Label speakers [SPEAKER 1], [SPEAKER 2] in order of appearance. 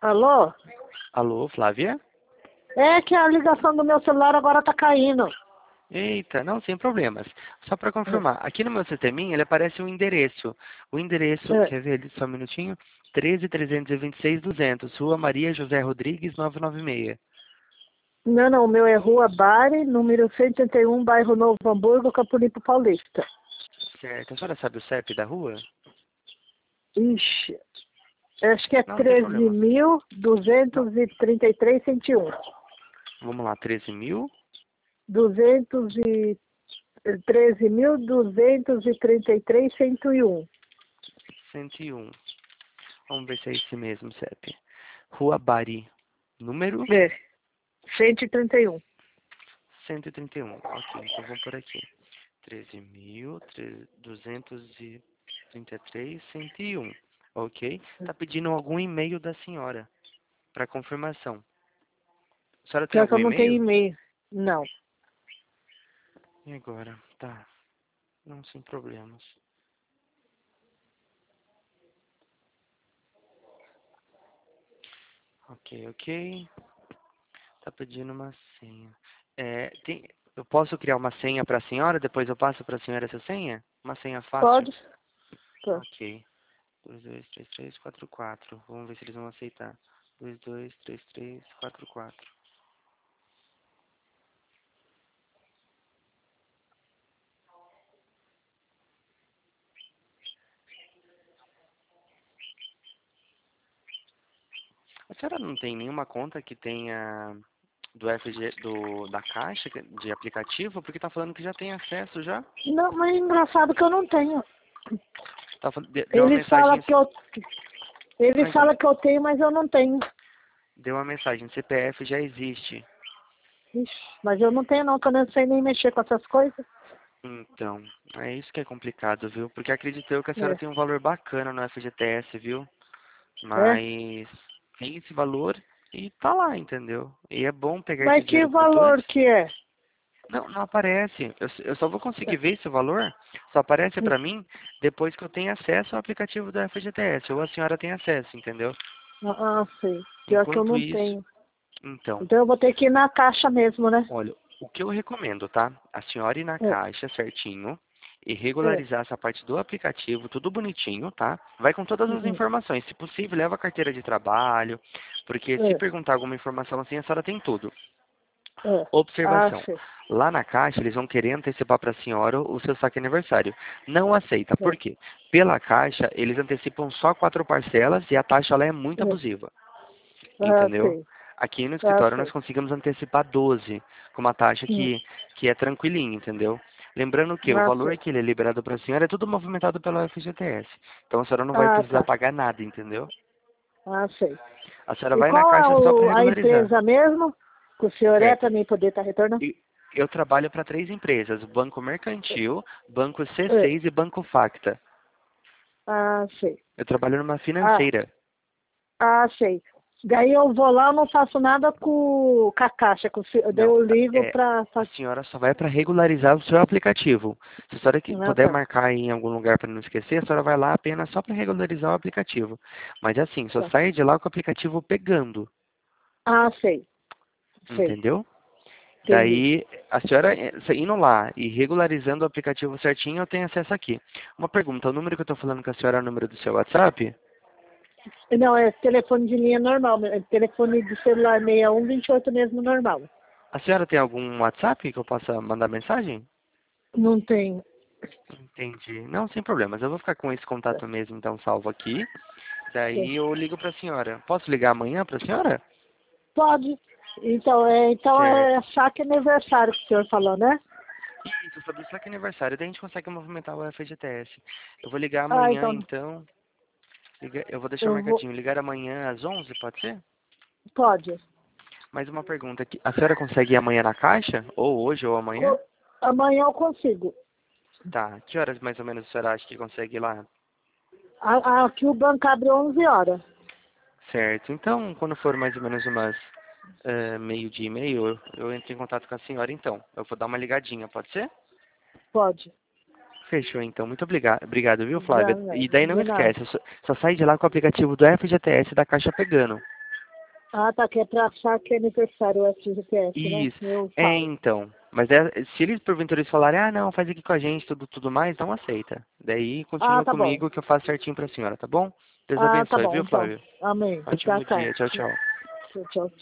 [SPEAKER 1] Alô?
[SPEAKER 2] Alô, Flávia?
[SPEAKER 1] É que a ligação do meu celular agora tá caindo.
[SPEAKER 2] Eita, não, sem problemas. Só para confirmar, aqui no meu sisteminha ele aparece um endereço. O endereço,
[SPEAKER 1] É.
[SPEAKER 2] quer ver só um minutinho? 13.326.200, Rua Maria José Rodrigues, 996.
[SPEAKER 1] Não, o meu é Rua Bari, número 181, bairro Novo Hamburgo, Campo Limpo Paulista.
[SPEAKER 2] Certo, a senhora sabe o CEP da rua?
[SPEAKER 1] Ixi, acho que é
[SPEAKER 2] Não, sem problema.
[SPEAKER 1] 13.233.101.
[SPEAKER 2] Vamos lá,
[SPEAKER 1] 13.233.101.
[SPEAKER 2] 13.101. Vamos ver se é esse mesmo CEP. Rua Bari, número
[SPEAKER 1] É, 131.
[SPEAKER 2] 131. Ok, então vamos por aqui. 13.233.101. Ok? Tá pedindo algum e-mail da senhora para confirmação. A senhora tem
[SPEAKER 1] Pior que
[SPEAKER 2] algum
[SPEAKER 1] eu não tenho
[SPEAKER 2] e-mail?
[SPEAKER 1] e-mail. Não.
[SPEAKER 2] E agora? Tá. Não, sem problemas. Ok, ok. Tá pedindo uma senha. Eu posso criar uma senha para a senhora? Depois eu passo para a senhora essa senha? Uma senha fácil?
[SPEAKER 1] Pode? Pode.
[SPEAKER 2] Ok. 223344. Vamos ver se eles vão aceitar. 223344. A senhora não tem nenhuma conta que tenha do FG, da Caixa, de aplicativo? Porque tá falando que já tem acesso já.
[SPEAKER 1] Não, mas é engraçado que eu não tenho.
[SPEAKER 2] Deu uma
[SPEAKER 1] Ele fala
[SPEAKER 2] mensagem.
[SPEAKER 1] que eu, ele
[SPEAKER 2] Não, então,
[SPEAKER 1] fala que eu tenho, mas eu não tenho.
[SPEAKER 2] deu uma mensagem. CPF já existe.
[SPEAKER 1] Ixi, mas eu não tenho não, que eu não sei nem mexer com essas coisas.
[SPEAKER 2] Então, é isso que é complicado, viu? Porque acredito eu que a senhora
[SPEAKER 1] É,
[SPEAKER 2] tem um valor bacana no FGTS, viu?
[SPEAKER 1] é.
[SPEAKER 2] Mas tem esse valor e tá lá, entendeu? E é bom pegar esse
[SPEAKER 1] Mas que
[SPEAKER 2] dinheiro quanto
[SPEAKER 1] valor
[SPEAKER 2] antes.
[SPEAKER 1] que é?
[SPEAKER 2] Não, não aparece. Eu só vou conseguir ver esse valor, só aparece pra mim depois que eu tenho acesso ao aplicativo do FGTS, ou a senhora tem acesso, entendeu?
[SPEAKER 1] Sei. Pior que eu
[SPEAKER 2] Enquanto
[SPEAKER 1] não
[SPEAKER 2] isso,
[SPEAKER 1] tenho.
[SPEAKER 2] então,
[SPEAKER 1] Então eu vou ter que ir na caixa mesmo, né?
[SPEAKER 2] olha, o que eu recomendo, tá? A senhora ir na
[SPEAKER 1] É,
[SPEAKER 2] caixa certinho e
[SPEAKER 1] é,
[SPEAKER 2] regularizar essa parte do aplicativo, tudo bonitinho, tá? Vai com todas as
[SPEAKER 1] uhum,
[SPEAKER 2] informações. Se possível, leva a carteira de trabalho, porque se
[SPEAKER 1] é,
[SPEAKER 2] perguntar alguma informação assim, a senhora tem tudo.
[SPEAKER 1] é.
[SPEAKER 2] Observação.
[SPEAKER 1] Sei.
[SPEAKER 2] Lá na caixa, eles vão querer antecipar para a senhora o seu saque aniversário. Não aceita. Por
[SPEAKER 1] É,
[SPEAKER 2] quê? Pela caixa, eles antecipam só 4 parcelas e a taxa lá é muito
[SPEAKER 1] é.
[SPEAKER 2] abusiva. Entendeu?
[SPEAKER 1] Sei.
[SPEAKER 2] Aqui no escritório nós
[SPEAKER 1] Sei.
[SPEAKER 2] conseguimos antecipar 12, com uma taxa
[SPEAKER 1] Hum,
[SPEAKER 2] que é tranquilinha, entendeu? Lembrando que o valor
[SPEAKER 1] sei.
[SPEAKER 2] que ele é liberado para a senhora é tudo movimentado pelo FGTS. Então a senhora não vai precisar
[SPEAKER 1] Tá.
[SPEAKER 2] pagar nada, entendeu?
[SPEAKER 1] Sei.
[SPEAKER 2] A senhora
[SPEAKER 1] E
[SPEAKER 2] vai na
[SPEAKER 1] qual é
[SPEAKER 2] caixa só para
[SPEAKER 1] a
[SPEAKER 2] regularizar.
[SPEAKER 1] empresa mesmo? Que o senhor é
[SPEAKER 2] Certo.
[SPEAKER 1] para mim poder estar retornando?
[SPEAKER 2] E eu trabalho para 3 empresas, o Banco Mercantil, Banco
[SPEAKER 1] É.
[SPEAKER 2] C6 e Banco Facta.
[SPEAKER 1] Sei.
[SPEAKER 2] Eu trabalho numa
[SPEAKER 1] Ah,
[SPEAKER 2] financeira.
[SPEAKER 1] sei. Daí eu vou lá, eu não faço nada com a caixa. Daí
[SPEAKER 2] Não,
[SPEAKER 1] eu ligo pra...
[SPEAKER 2] a senhora só vai para regularizar o seu aplicativo. Se a senhora puder
[SPEAKER 1] Tá.
[SPEAKER 2] marcar em algum lugar para não esquecer, a senhora vai lá apenas só para regularizar o aplicativo. Mas assim, só
[SPEAKER 1] Tá.
[SPEAKER 2] sai de lá com o aplicativo pegando,
[SPEAKER 1] Sei. Sei.
[SPEAKER 2] entendeu?
[SPEAKER 1] Entendi.
[SPEAKER 2] Daí, a senhora indo lá e regularizando o aplicativo certinho, eu tenho acesso aqui. Uma pergunta, o número que eu estou falando com a senhora é o número do seu WhatsApp?
[SPEAKER 1] Não, é telefone de linha normal. É telefone de celular 6128 mesmo normal.
[SPEAKER 2] A senhora tem algum WhatsApp que eu possa mandar mensagem?
[SPEAKER 1] Não tem.
[SPEAKER 2] Entendi. Não, sem problemas. Eu vou ficar com esse contato mesmo, então, salvo aqui. Daí eu ligo para a senhora. Posso ligar amanhã para a senhora?
[SPEAKER 1] Pode. Então é
[SPEAKER 2] Certo.
[SPEAKER 1] saque aniversário que o senhor falou, né?
[SPEAKER 2] Isso, sobre o saque aniversário. Daí a gente consegue movimentar o FGTS. Eu vou ligar amanhã,
[SPEAKER 1] Então
[SPEAKER 2] então. Eu vou deixar
[SPEAKER 1] eu vou.
[SPEAKER 2] marcadinho. Ligar amanhã às 11, pode ser?
[SPEAKER 1] Pode.
[SPEAKER 2] Mais uma pergunta aqui. A senhora consegue ir amanhã na caixa? Ou hoje, ou amanhã?
[SPEAKER 1] Amanhã eu consigo.
[SPEAKER 2] Tá. Que horas mais ou menos a senhora acha que consegue ir lá?
[SPEAKER 1] Aqui o banco abre 11 horas.
[SPEAKER 2] Certo. Então, quando for mais ou menos umas meio-dia e meio, eu entro em contato com a senhora, então. Eu vou dar uma ligadinha, pode ser?
[SPEAKER 1] Pode.
[SPEAKER 2] Fechou, então. Muito obrigado, viu, Flávia?
[SPEAKER 1] Não,
[SPEAKER 2] E daí não
[SPEAKER 1] de nada.
[SPEAKER 2] esquece, só sai de lá com o aplicativo do FGTS da Caixa pegando.
[SPEAKER 1] Ah, tá, que é pra achar que é aniversário o FGTS, né?
[SPEAKER 2] Isso.
[SPEAKER 1] Eu
[SPEAKER 2] É,
[SPEAKER 1] falo.
[SPEAKER 2] então. Mas se eles porventura eles falarem, ah, não, faz aqui com a gente, tudo mais, não aceita. Daí
[SPEAKER 1] Ah,
[SPEAKER 2] continua
[SPEAKER 1] tá bom.
[SPEAKER 2] comigo que eu faço certinho pra senhora, tá bom? Deus
[SPEAKER 1] Ah, tá
[SPEAKER 2] abençoe,
[SPEAKER 1] bom,
[SPEAKER 2] viu,
[SPEAKER 1] então.
[SPEAKER 2] Flávio?
[SPEAKER 1] Amém.
[SPEAKER 2] Ótimo
[SPEAKER 1] Tchau, tchau.
[SPEAKER 2] dia. Tchau, tchau.
[SPEAKER 1] Tchau, tchau.